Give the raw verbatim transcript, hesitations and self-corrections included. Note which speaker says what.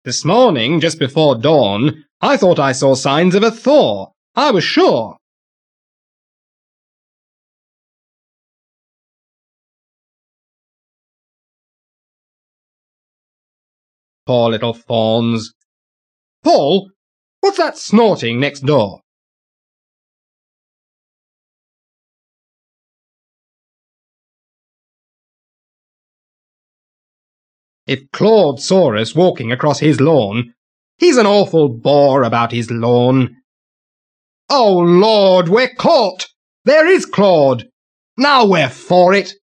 Speaker 1: This morning, just before dawn, I thought I saw signs of a thaw. I was sure. Poor little fawns. Paul, what's that snorting next door? If Claude saw us walking across his lawn, he's an awful bore about his lawn. Oh, Lord, we're caught! There is Claude! Now we're for it!